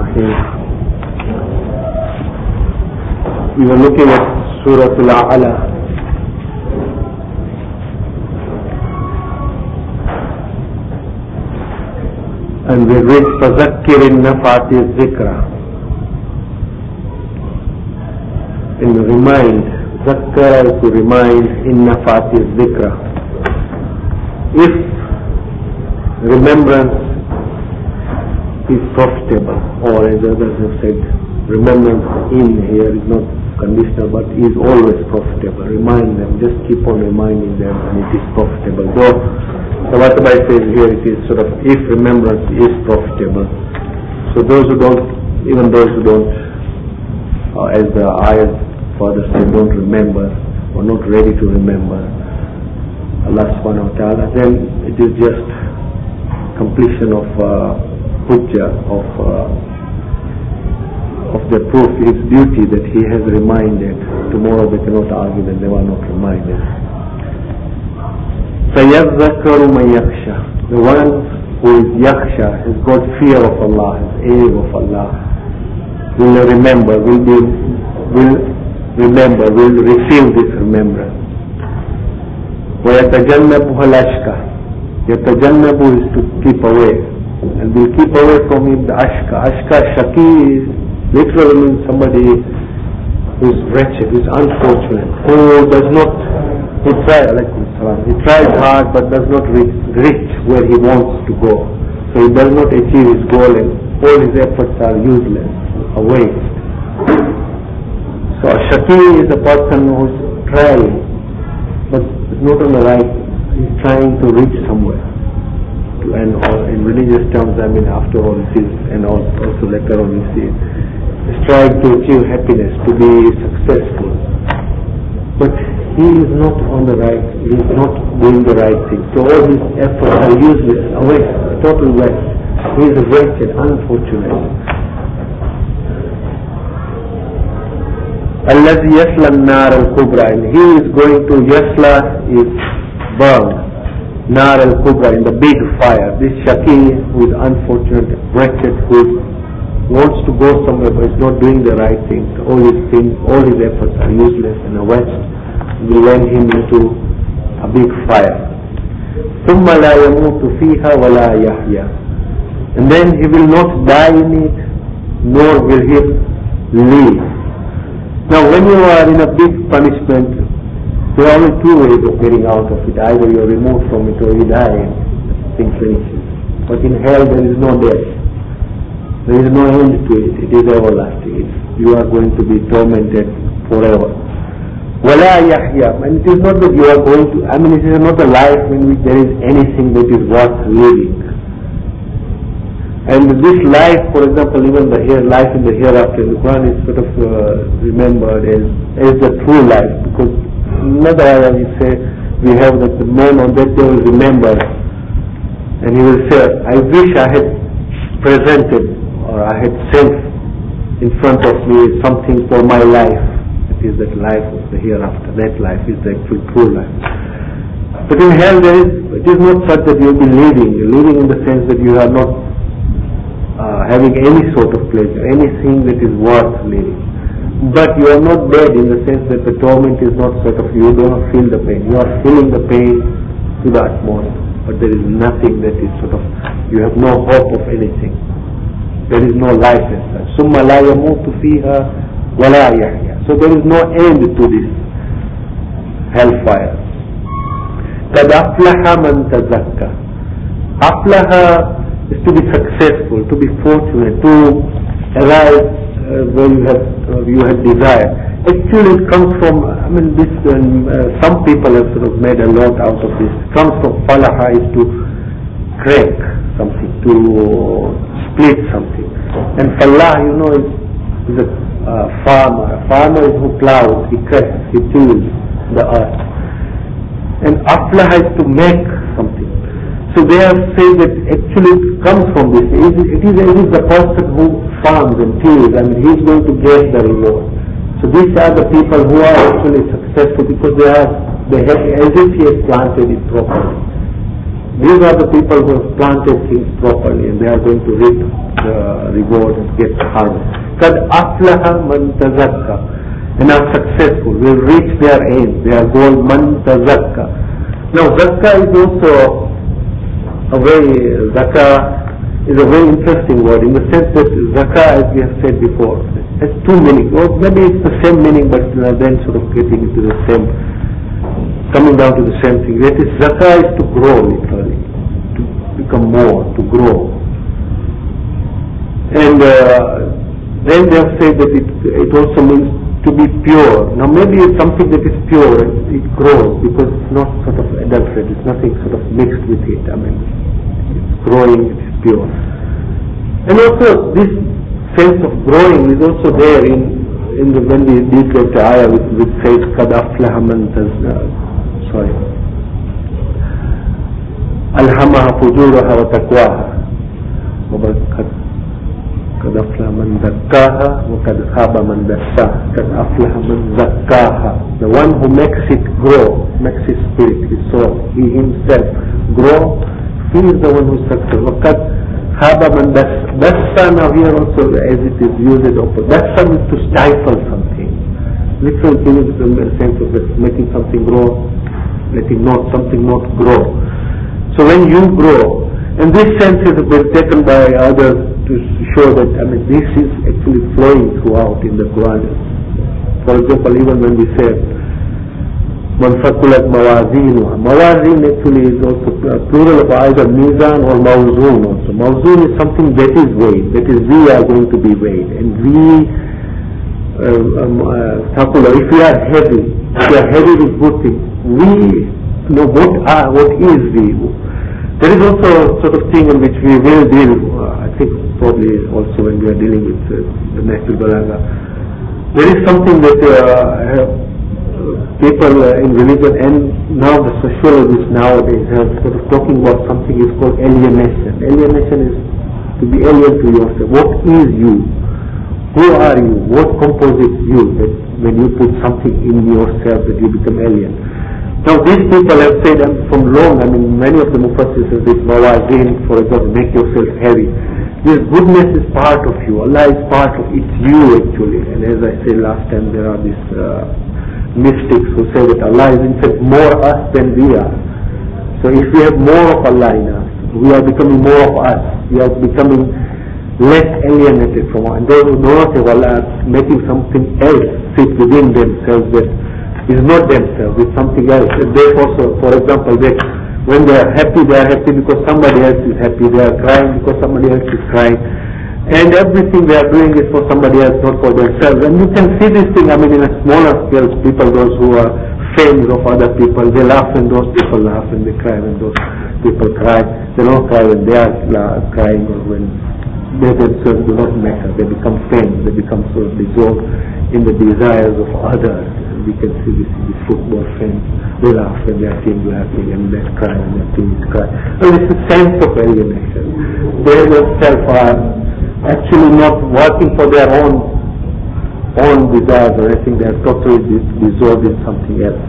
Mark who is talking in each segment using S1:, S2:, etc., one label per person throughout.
S1: Bismillahirrahmanirrahim. We were looking at Surah Al-A'la. And we read فَذَكِّرِ النَّفَعَةِ الذِّكْرَى. And remind, ذَكَّرَ is to remind, إِن نَّفَعَةِ الذِّكْرَى. If remembrance is profitable, or as others have said, remembrance in here is not conditional but is always profitable. Remind them, just keep on reminding them and it is profitable. Though the Vatabai says here it is sort of if remembrance is profitable. So those who don't, even those who don't, as the ayat further say, don't remember or not ready to remember Allah subhanahu wa ta'ala, then it is just completion of hujjah, of the proof, his duty that he has reminded. Tomorrow they cannot argue that they were not reminded. فَيَذَّكَّرُ مَنْ يَخْشَى. The one who is yakhsha, has got fear of Allah, has awe of Allah, will remember, will receive this remembrance. وَيَتَجَنَّبُهَا الْأَشْقَى. يَتَجَنَّبُ is to keep away, and will keep away from him the ashqa. Ashqa, shaqi, literally means somebody who is wretched, who is unfortunate, who does not, he tries hard but does not reach where he wants to go. So he does not achieve his goal and all his efforts are useless, a waste. So a shaqi is a person who is trying but is not on the right, he is trying to reach somewhere. And in religious terms, I mean, after all it is, and also later on you see, is trying to achieve happiness, to be successful. But he is not on the right, he is not doing the right thing. So all his efforts are useless, a waste, a total waste. He is wretched, unfortunate. الَّذِي يَصْلَى النَّارَ الْكُبْرَى. And he is going to, yasla is burned. Nar al-Kubra, in the big fire. This shaqi, who is unfortunate, wretched, who wants to go somewhere but is not doing the right thing. All his efforts are useless and a waste. We land him into a big fire. ثُمَّ لَا يَمُوتُ فِيهَا وَلَا يَحْيَى. And then he will not die in it, nor will he live. Now when you are in a big punishment, there are only two ways of getting out of it. Either you are removed from it or you die and thing finishes. But in hell there is no death. There is no end to it. It is everlasting. You are going to be tormented forever. وَلَا يَحْيَى. And it is not that you are going to, it is not a life in which there is anything that is worth living. And this life, for example, even the life in the hereafter, the Quran is sort of remembered as the true life, because another ayah we say, we have that the man on that day will remember and he will say, I wish I had presented or I had sent in front of me something for my life. It is that life of the hereafter. That life is the actual true life. But in hell it is not such that you will be living. You're living in the sense that you are not having any sort of pleasure, anything that is worth living. But you are not dead in the sense that the torment is not sort of, you do not feel the pain. You are feeling the pain to the utmost, but there is nothing that is sort of, you have no hope of anything. There is no life as such. ثُمَّ لَا يَمُوتُ فِيهَا وَلَا يَحْيَى. So there is no end to this hellfire. قَدْ أَفْلَحَ مَنْ تَزَكَّى. Aflaha is to be successful, to be fortunate, to arrive where you have desired. Actually it comes from, this, some people have sort of made a lot out of this. It comes from falaha, is to crack something, to split something. And falah, is a farmer. A farmer is who plows, he cracks, he tills the earth. And aflaha is to make something. So they have said that actually it comes from this. It is the person who farms and tills, he is going to get the reward. So these are the people who are actually successful because they have, as if he has planted it properly. These are the people who have planted things properly, and they are going to reap the reward and get the harvest. Kad aflaha man tazakka, and are successful, will reach their aim, their goal, man tazakka. Now zakka is also is a very interesting word, in the sense that zakah, as we have said before, has two meanings. Or maybe it's the same meaning, but then sort of getting into the same, coming down to the same thing. That is, zakah is to grow, literally, to become more, to grow. And then they have said that it also means to be pure. Now maybe it's something that is pure, it grows because it's not sort of adulterated, it's nothing sort of mixed with it. I mean, it's growing, it is pure. And also this sense of growing is also there in the, when we read the ayah which says kad aflaha man alhamaha fujuraha wa taqwaha kad aflaha man zakkaha wa kad khaba man dassaha. Kad aflaha man zakkaha, the one who makes it grow, makes his spirit, his soul, he himself grow, he is the one who is successful. Wa kad khaba man dassa, now here also as it is used often, dassa means to stifle something. Literally giving the sense of making something grow, letting something not grow. So when you grow, and this sense is taken by others to show that, I mean, this is actually flowing throughout in the Quran. For example, even when we say man faqulat mawazinuha, mawazin actually is also plural of either mizan or mawzoon also. Mawzoon is something that is weighed, that is we are going to be weighed, and we if we are heavy with good things, we know what is we. There is also a sort of thing in which we will deal, I think probably also when we are dealing with the Nahjul Balagha. There is something that people in religion and now the sociologists nowadays have sort of talking about something is called alienation. Alienation is to be alien to yourself. What is you? Who are you? What composes you? That when you put something in yourself that you become alien. Now these people have said from long, I mean many of the Mufassirs have said mawazin, for example, make yourself heavy. This goodness is part of you. Allah is part of it. It's you actually. And as I said last time, there are these mystics who say that Allah is in fact more us than we are. So if we have more of Allah in us, we are becoming more of us. We are becoming less alienated from Allah. And those who do not have Allah are making something else sit within themselves that is not themselves, it's something else. And therefore, so, for example, when they are happy because somebody else is happy. They are crying because somebody else is crying. And everything they are doing is for somebody else, not for themselves. And you can see this thing, I mean, in a smaller scale, people, those who are fans of other people, they laugh when those people laugh, and they cry when those people cry. They don't cry when they are crying, or when they themselves do not matter. They become fans, they become sort of dissolved in the desires of others. We can see this in the football fans. They laugh when their team is laughing, and they cry when their team is crying. So it's a sense of alienation. They themselves are actually not working for their own desires or anything. They are totally dissolved in something else.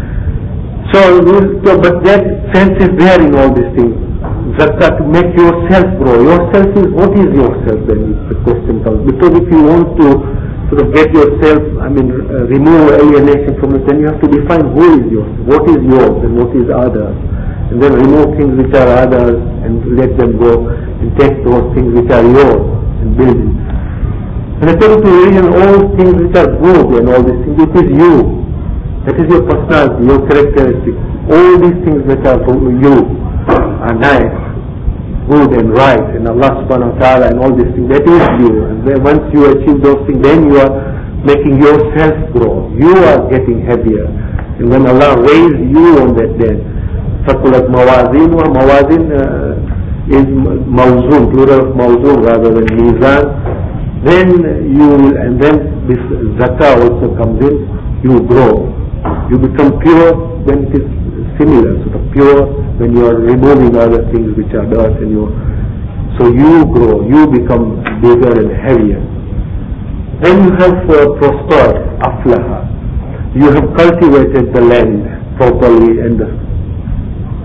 S1: But that sense is there in all these things. Zakah, to make yourself grow. Yourself is, what is yourself then, if the question comes? Because if you want to sort of get yourself, remove alienation from it, then you have to define who is yours, what is yours and what is others. And then remove things which are others and let them go, and take those things which are yours and build it. And according to religion, all things which are good and all these things, it is you. That is your personality, your characteristics. All these things which are you are nice, good and right, and Allah subhanahu wa ta'ala and all these things, that is you. And then once you achieve those things, then you are making yourself grow. You are getting heavier. And when Allah raised you on that day, faqulat mawazin, mawazin is mawzoon, plural of mawzoon rather than mizan, then you will, and then this zakah also comes in, you grow. You become pure when it is similar, sort of pure when you are removing other things which are dirt, and so you grow, you become bigger and heavier. Then you have prospered, aflaha. You have cultivated the land properly, and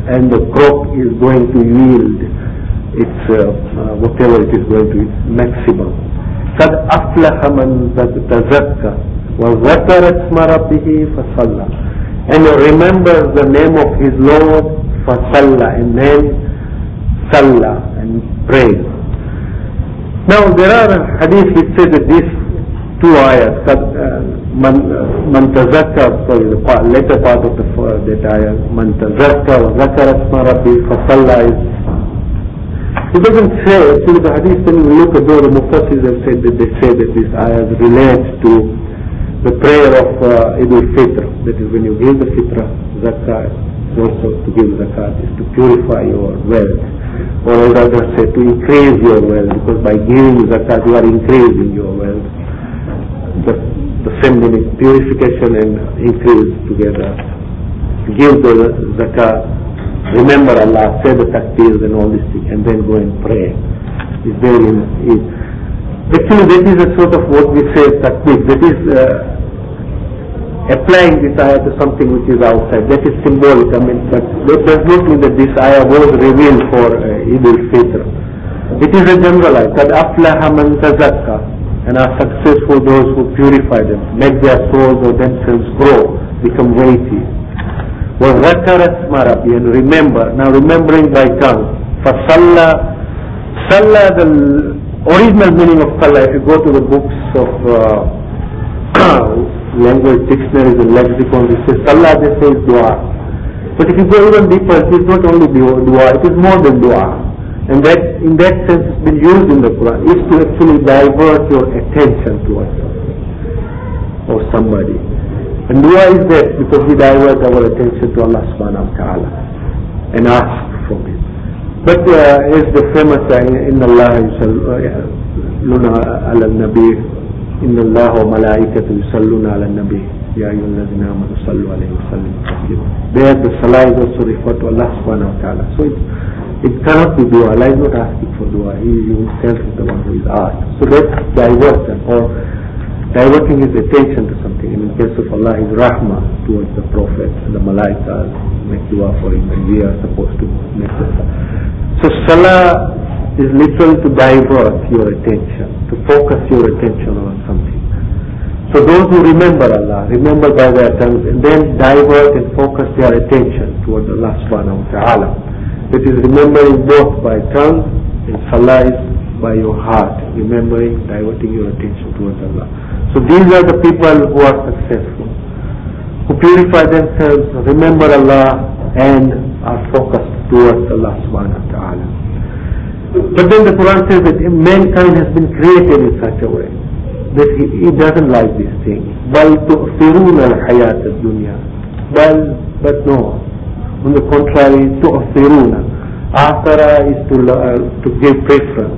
S1: and the crop is going to yield its whatever it is going to, its maximum. قَدْ أَفْلَحَ مَنْ تَزَكَّى وَذَكَرَ اسْمَ رَبِّهِ فَصَلَّى, and remembers the name of his Lord, فَصَلَّى, and then Salla, and prays. Now there are hadith which say that these two ayahs, Man tazakka, sorry, the later part of that ayah, Man tazakka wa zakara asma rabbi fasalla, it doesn't say, actually the hadith, when you look at the Mufassirs have said that they say that these ayahs relate to the prayer of Eid al-Fitr, that is when you give the fitrah, zakah, also to give zakat is to purify your wealth, or rather say to increase your wealth, because by giving zakat you are increasing your wealth. The same meaning, purification and increase together. Give the zakat, remember Allah, say the takbir and all these things, and then go and pray. It's very actually that is a sort of what we say takbir, that is applying this ayah to something which is outside. That is symbolic, but that does not mean that this ayah was revealed for Eid al-Fitr. It is a general ayah, قَدْ أَفْلَحَ مَنْ تَزَكَّى, and are successful those who purify them, make their souls or themselves grow, become weighty. وَذَكَرَ اسْمَ رَبِّهِ, and remember, now remembering by tongue. فَصَلَّى, Salla, the original meaning of Salla, if you go to the books of language dictionaries and lexicons, it says Salla, they say is dua. But if you go even deeper, it is not only dua, it is more than dua. And that, in that sense, it's been used in the Quran, is to actually divert your attention towards something or somebody. And dua is that, because we divert our attention to Allah subhanahu wa ta'ala and ask from Him. But as the famous Inna Allah yusalluna ala nabi, Inna Allah wa malaikatu yusalluna ala nabi, Ya ayyuhalladhina amanu sallu alayhi wa sallimu taslima. There the salah is also referred to Allah subhanahu wa ta'ala. So it cannot be dua. Allah is not asking for dua. He himself is the one who is asked. So that's diversion, or diverting his attention to something. And in case of Allah, His rahmah towards the Prophet, and the malaikas make dua for him, and we are supposed to make the salah. So salah is literally to divert your attention, to focus your attention on something. So those who remember Allah, remember by their tongues, and then divert and focus their attention towards Allah subhanahu wa ta'ala. It is remembering both by tongue, and salah is by your heart, remembering, diverting your attention towards Allah. So these are the people who are successful, who purify themselves, remember Allah, and are focused towards Allah subhanahu wa ta'ala. But then the Quran says that mankind has been created in such a way that he doesn't like these things. بَلْ تُؤْثِرُونَ الْحَيَاةَ الدُّنْيَا. But no. On the contrary, تُؤْثِرُونَ. Athara is to give preference,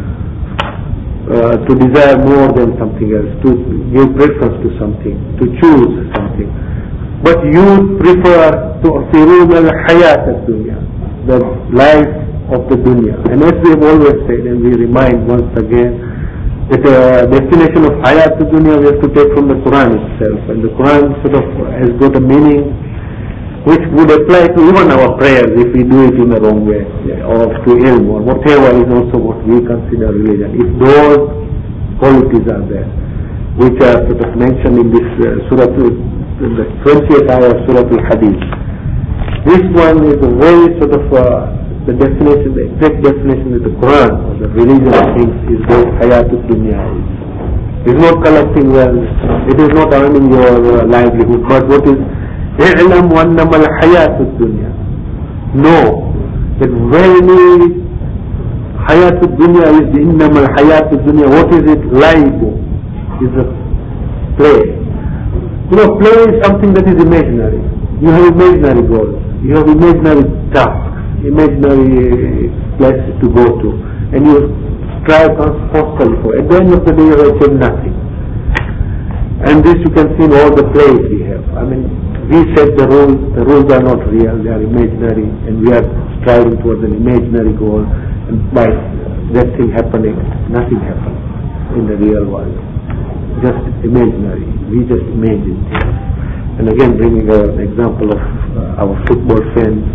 S1: to desire more than something else, to give preference to something, to choose something. But you prefer تُؤْثِرُونَ الْحَيَاةَ الدُّنْيا, the life of the dunya. And as we have always said, and we remind once again, that the definition of hayat dunya we have to take from the Quran itself. And the Quran sort of has got a meaning which would apply to even our prayers if we do it in the wrong way, or to ilm, or whatever is also what we consider religion. If those qualities are there, which are sort of mentioned in this surah, in the 20th ayah of Surah Al-Hadith. This one is a very sort of the definition, the exact definition that the Quran or the religion thinks is what hayatul dunya is. It is not collecting wealth, it is not earning your livelihood, but what is i'lam wa annama al-hayatul dunya. Know that very hayatul dunya is the innama al-hayatul dunya. What is it? Laibu is a play. You know, play is something that is imaginary. You have imaginary goals, you have imaginary tasks, imaginary places to go to, and you strive constantly for. At the end of the day, you achieve nothing. And this you can see in all the plays we have. I mean, we set the rules. The rules are not real; they are imaginary, and we are striving towards an imaginary goal. And by that thing happening, nothing happens in the real world. Just imaginary. We just imagine things. And again, bringing an example of our football fans.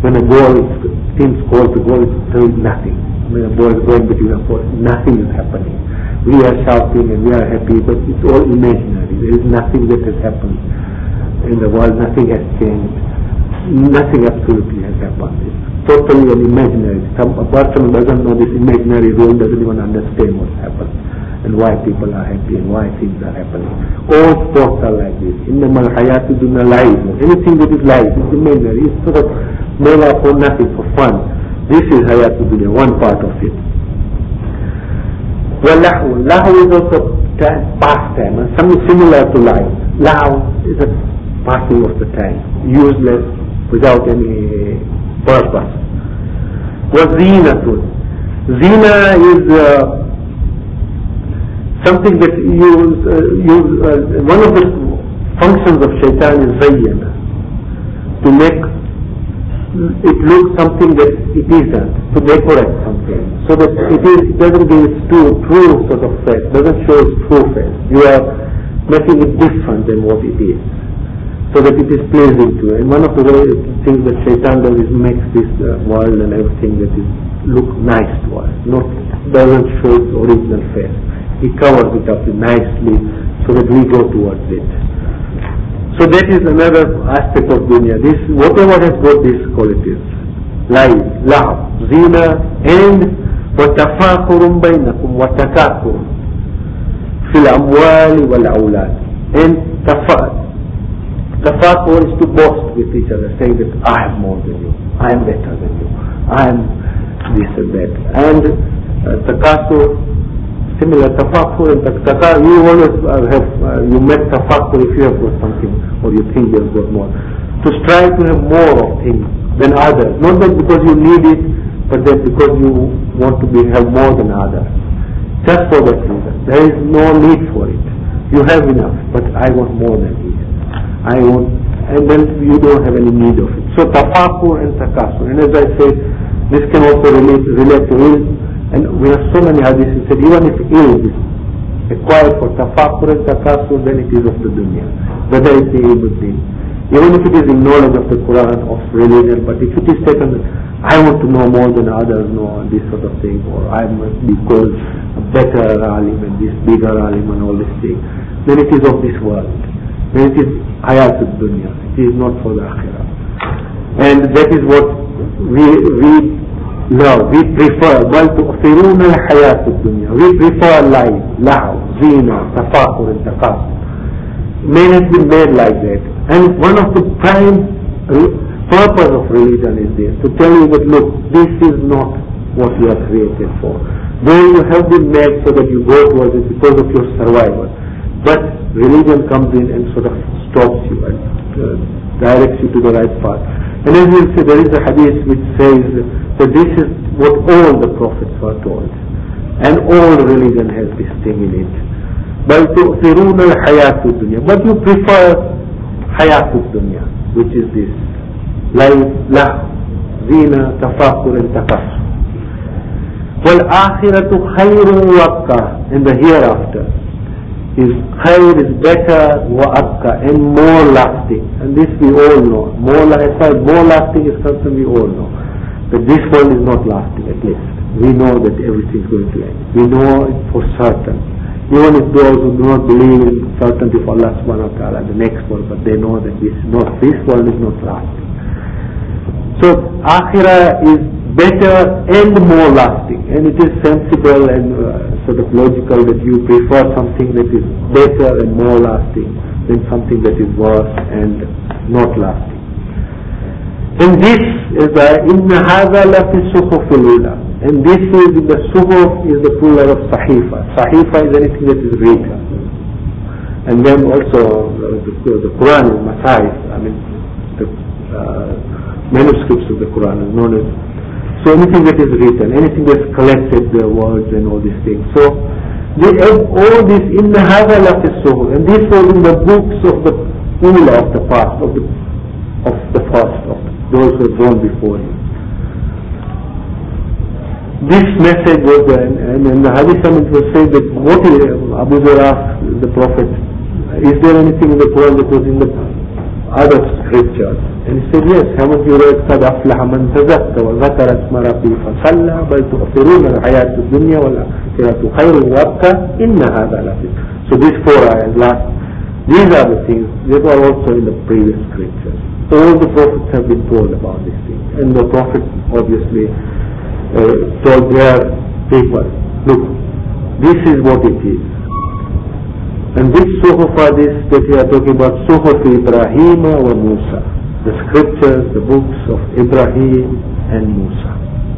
S1: When a team scores the goal, there is nothing. When a ball is going between a post, nothing is happening. We are shouting and we are happy, but it's all imaginary. There is nothing that has happened in the world. Nothing has changed. Nothing absolutely has happened. It's totally an imaginary. A person who doesn't know this imaginary rule doesn't even understand what's happened and why people are happy and why things are happening. All sports are like this. Innamal hayatu dunya live. Anything that is live is imaginary. It's sort of made up for nothing, for fun. This is hayatu dunya, one part of it. Wallahu. Lahu is also pastime and something similar to life. Lahu is a passing of the time, useless, without any purpose. Wazinatun. Zina is something that one of the functions of shaitan is zayyana, to make it look something that it isn't, to decorate something, so that it doesn't give its true sort of face, doesn't show its true face. You are making it different than what it is, so that it is pleasing to you. And one of the things that shaitan does is makes this world and everything that is look nice to us, doesn't show its original face. He covers it up nicely so that we go towards it. So that is another aspect of dunya. This, whatever has got these qualities, life, love, zina, and وَتَفَاخُرٌ بَيْنَكُمْ وَتَكَاثُرٌ فِي الْأَمْوَالِ وَالْأَوْلَادِ. And tafakhur is to boast with each other, saying that I am more than you, I am better than you, I am this and that. And takathur, similar, tafakhur and takathur, you always you make tafakhur if you have got something or you think you have got more. To strive to have more of things than others, not that because you need it, but that because you want to have more than others. Just for that reason. There is no need for it. You have enough, but I want more than it. And then you don't have any need of it. So tafakhur and takathur. And as I said, this can also relate to ilm. And we have so many hadiths that even if ilm is acquired for tafakhur and takathur, then it is of the dunya. Whether it is ilm, even if it is in knowledge of the Quran, of religion, but if it is taken, I want to know more than others know, this sort of thing, or I must be called a better alim and this bigger alim and all these things, then it is of this world. Then it is hayatul dunya. It is not for the akhirah. And that is what we love, we prefer. بَلْ تُؤْثِرُونَ الْحَيَاةُ الدُّنْيَا. We prefer life, lahu, zina, tafakhur and takathur. Man has been made like that. And one of the prime purpose of religion is this, to tell you that look, this is not what you are created for. Though you have been made so that you go towards it because of your survival. But religion comes in and sort of stops you and directs you to the right path. And as we'll say, there is a hadith which says that this is what all the prophets were told. And all religion has this thing in it. بَلْ تُؤْثِرُونَ الْحَيَاةُ الدُّنْيَا. But you prefer حياة الدنيا, which is this life, lahu, zina, tafakhur and takathur. وَالْآخِرَةُ خَيْرٌ وَأَبْقَى. And the hereafter is khayr, is better, وَأَبْقَى, and more lasting. And this we all know. More lasting is something we all know. That this world is not lasting, at least. We know that everything is going to end. We know it for certain. Even if those who do not believe in certainty of Allah subhanahu wa ta'ala, the next world, but they know that this world is not lasting. So akhirah is better and more lasting, and it is sensible and sort of logical that you prefer something that is better and more lasting than something that is worse and not lasting. And this is إِنَّ هَذَا لَفِي الصُّحُفِ الْأُولَى. And this is in the suhuf is the plural of sahifa. Sahifa is anything that is written. And then also the Quran is masahif. I mean the manuscripts of the Quran is known as. So anything that is written, anything that's collected, the words and all these things. So all this in the hadha lafi suhuf, and this was in the books of the ula of the past, of the first, of those who have gone before you. This message was there, and in the hadith it was said that what is Abu Zaraf, the Prophet, is there anything in the Quran that was in the other scriptures. And he said, yes, haven't you read قَدْ أَفْلَحَ مَنْ تَزَكَّى وَذَكَرَ اسْمَ رَبِّهِ فَصَلَّى بَلْ تُؤْثِرُونَ الْحَيَاةَ الدُّنْيَا وَالْآخِرَةُ خَيْرٌ وَأَبْقَىٰ إِنَّ هَذَا لَفِي. So these 4 ayahs last. These are the things that were also in the previous scriptures. All the prophets have been told about these things. And the prophets obviously told their people, look, this is what it is. And which suhuf are this that we are talking about? Suhuf Ibrahim wa Musa. The scriptures, the books of Ibrahim and Musa.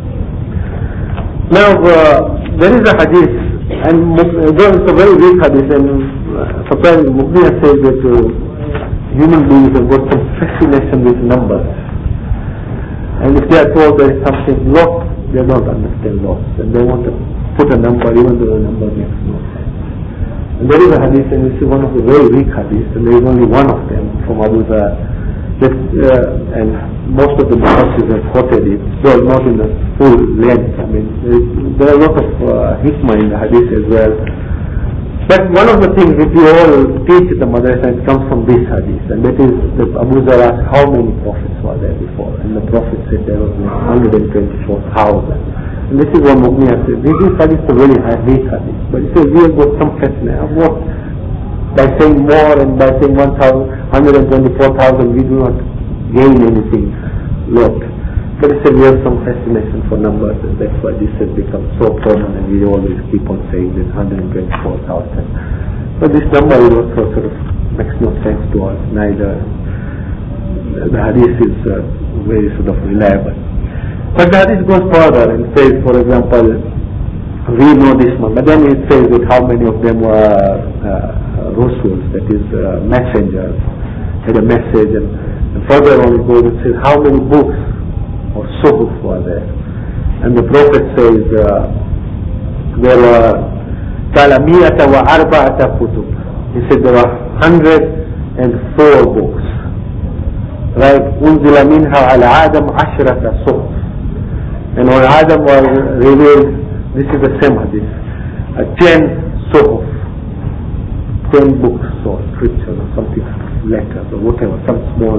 S1: Now, there is a hadith, and there is a very weak hadith, and sometimes Mughniya says that human beings have got some fascination with numbers. And if they are told there is something lost, they don't understand loss. And they want to put a number even though the number makes no sense. And there is a hadith, and this is one of the very weak hadiths, and there is only one of them from Abu Dhar. And most of the Mufassirs have quoted it, though not in the full length. I mean, there are a lot of hikmah in the hadith as well. But one of the things that we all teach at the madrasa, it comes from this hadith, and that is that Abu Dhar asked how many prophets were there before, and the Prophet said there were 124,000. And this is what Mughniya said. This hadith is a very weak hadith. But he says we have got some fascination. What? By saying more and by saying 124,000 we do not gain anything. Look. But he said we have some fascination for numbers, and that's why this has become so common, and we always keep on saying that 124,000. But this number is also sort of makes no sense to us, neither. The hadith is very sort of reliable. But the hadith goes further and says, for example, we know this one, but then it says that how many of them were Rusuls, that is messengers, had a message, and further on it goes and says how many books or suhuf were there. And the Prophet says there were كَلَمِيَةَ وَأَرْبَعَةَ كُتُبٍ. He said there were 104 books. Right? أُنزِلَ مِنْهَا عَلَى آدَمْ 10 صُحُفٍ. And when Adam was revealed, this is the same hadith, 10 suhuf, 10 books or scriptures or something, letters or whatever, some small.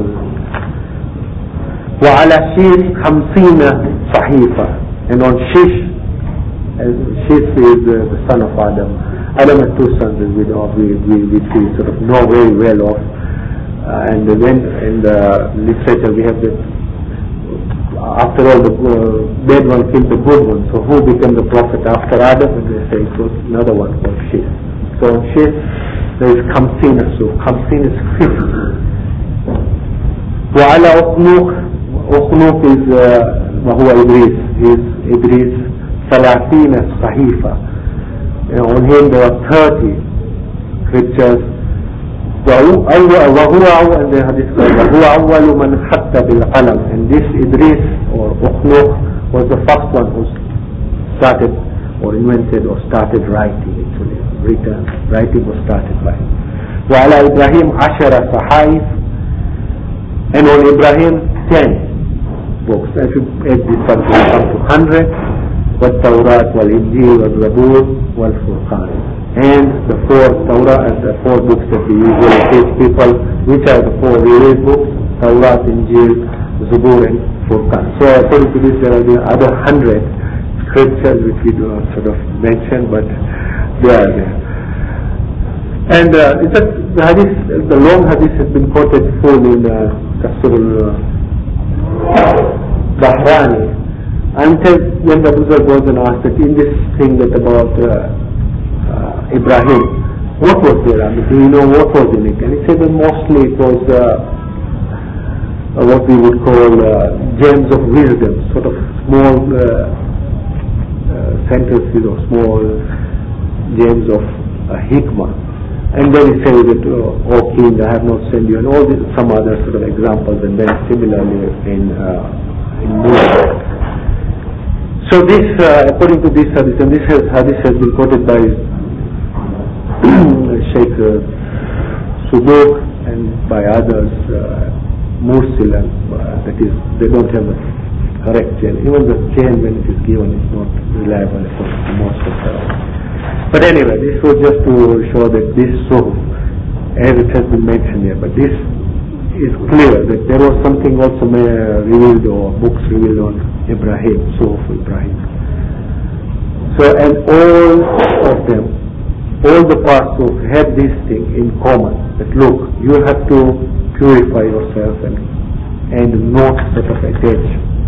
S1: وَعَلَى شِيش 50 صَحِيفَةً. And on Shish, Shish is the son of Adam. Adam had 2 sons, as we know, which we sort of know very well of. And then in the literature we have that after all the bad one killed the good one, so who became the prophet after Adam? And they say it was another one called Shish. So on Shish there is Khamsina, so Khamsina is 50. وعلى أخنوق is وهو إدريس, is Idris 30 صحيفة. On him there are 30 scriptures. وهو أول من خط بالقلم. And this Idris or Ukhnuq was the first one who started or invented or started writing, actually. Writing was started by him. وعلى إبراهيم 10 صحائف. And on Ibrahim 10 books. If you add this up, it will come to 100. والتوراة والإنجيل والزبور والفرقان. And the 4 Torah and the 4 books that we usually teach people, which are the 4 released books, Torah, Injil, Zabur and Furqan. So according to this there are the other 100 scriptures which we do not sort of mention, but they are there. And the hadith, the long hadith has been quoted full in Tafsir al-Bahrani. Until when the Buddha goes and asks that in this thing that about Ibrahim, what was there? I mean, do you know what was in it? And he said that mostly it was what we would call gems of wisdom, sort of small sentences or small gems of hikmah. And then he says that, O king, I have not sent you, and all these, some other sort of examples, and then similarly in Musa. So this, according to this hadith, and this hadith has been quoted by Sheikh Subuk and by others, Mursil, that is, they don't have a correct chain. Even the chain when it is given is not reliable according to most of the. But anyway, this was just to show that this suhuf, as it has been mentioned here, but this is clear that there was something also revealed or books revealed on Ibrahim, Suhuf Ibrahim. So, and all of them, all the parts had this thing in common, that look, you have to purify yourself and not sort of attach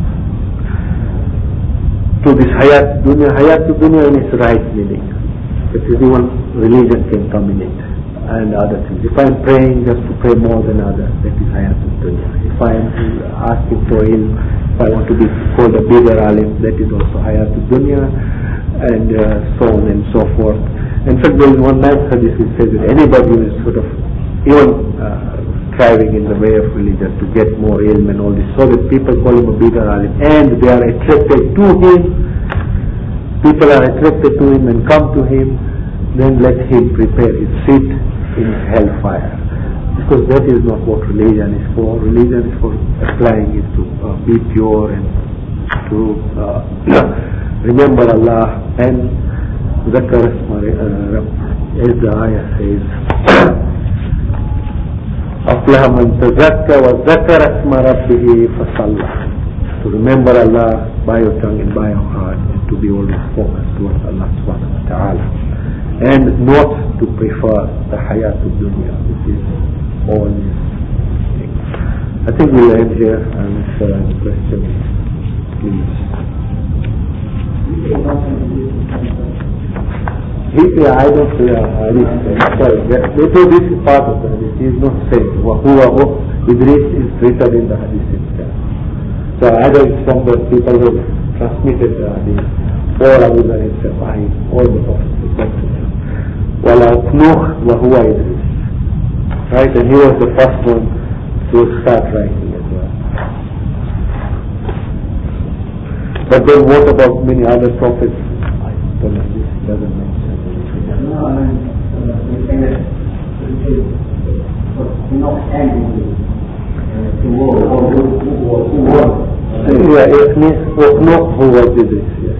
S1: to this hayat dunya. Hayat dunya in its right meaning, that even religion can come in it and other things. If I am praying just to pray more than others, that is hayat dunya. If I am asking for ilm, if I want to be called a bigger alim, that is also hayat dunya, and so on and so forth. In fact, there is one nice hadith which says that anybody who is sort of even striving in the way of religion to get more ilm and all this, so that people call him a bigger alim and they are attracted to him, people are attracted to him and come to him, then let him prepare his seat in hellfire. Because that is not what religion is for. Religion is for applying it to be pure and to remember Allah and ذكر اسم as the ayah says أفلح من تزكى وذكر اسم ربه فصلى. To remember Allah by your tongue and by your heart, and to be always focused towards Allah subhanahu wa ta'ala, and not to prefer the hayat of dunya, which is all these things. I think we'll end here and the question, please. I don't sorry, this is part of the hadith. He is not saying who Idris is written in the hadith itself. So either it's from the people who transmitted the hadith or Abu Dhar himself, all the prophets. Wala Nuh wa huwa Idris. Right, and he was the first one to start writing as well. But then what about many other prophets? I don't know, this doesn't mention. Yeah, it means who was Idris, yes.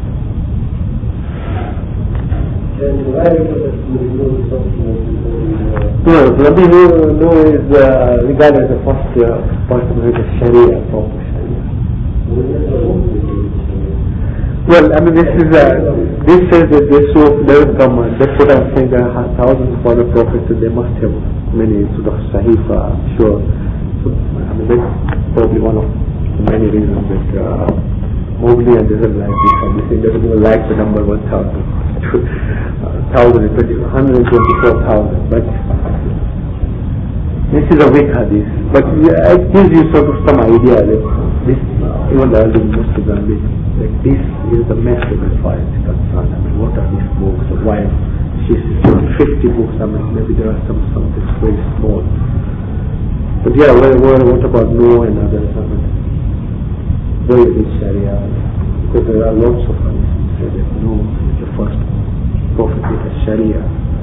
S1: Nabi Nuh is regarded as the first person with a Sharia, proper Sharia. Well, I mean, this says that this soap doesn't come. That's what I'm saying. There are thousands of other prophets, and they must have many sort of sahifa, I'm sure. So, I mean, that's probably one of the many reasons that Mowgli doesn't like this. He doesn't even like the number 1,000. 124,000. But this is a weak hadith. But it gives you sort of some idea that this, even the early Muslims, like this is the message as far as it's concerned. I mean, what are these books? Or why? She says 50 books. I mean, maybe there are some that's very small. But yeah, what about Noah and others? I mean, very rich Sharia. Because there are lots of hadiths that say that Noah is the first prophet with a Sharia.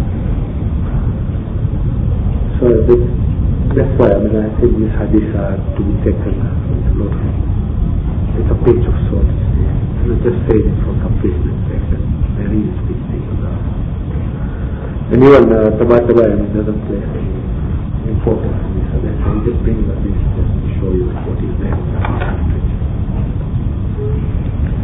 S1: So that's why, I mean, I think these hadiths are to be taken with a lot of, it's a pinch of salt. You just say it for completeness sake that there is big things. And even Tabataba doesn't place any importance in this. So that's why he just brings up this just to show you what is there.